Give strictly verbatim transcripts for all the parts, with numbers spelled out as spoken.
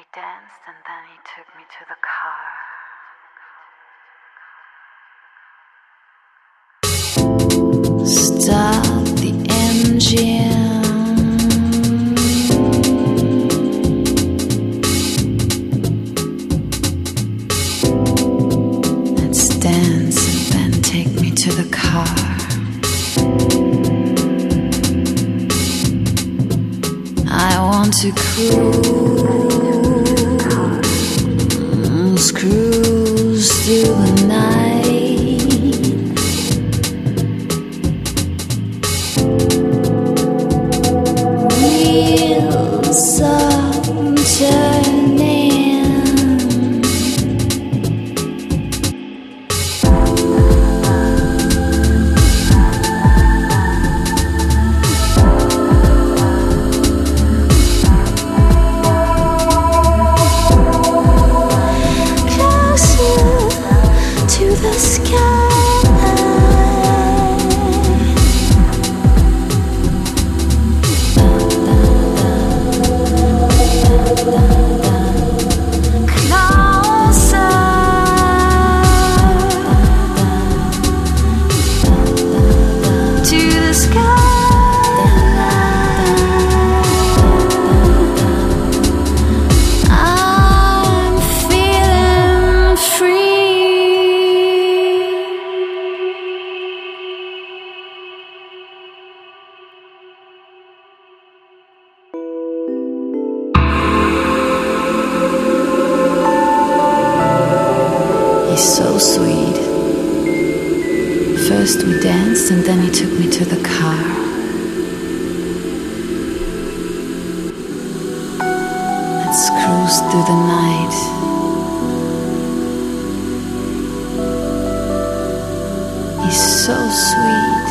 danced and then he took me to the car. Start the engine. Let's dance and then take me to the car. I want to cruise, cruise through the night. Wheels are turning. The sky. Closer to the sky. I'm feeling free. He's so sweet. First we danced and then he took me to the car. Let's cruise through the night. He's so sweet.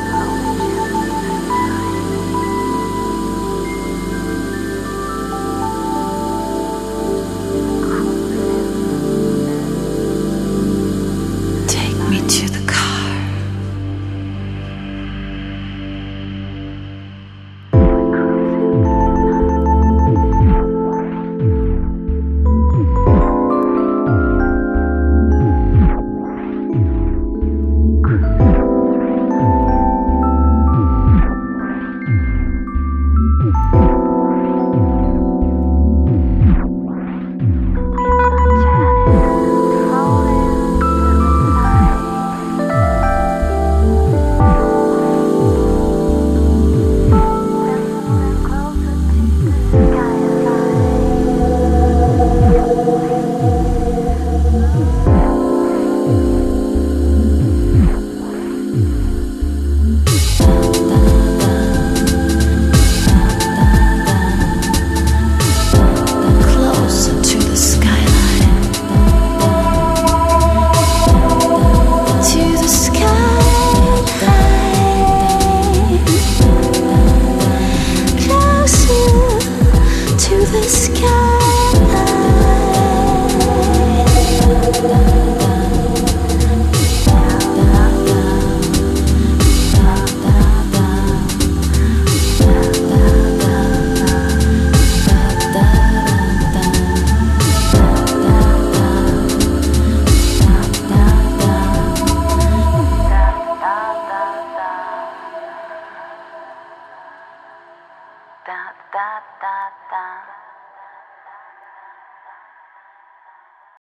To the car. The sky.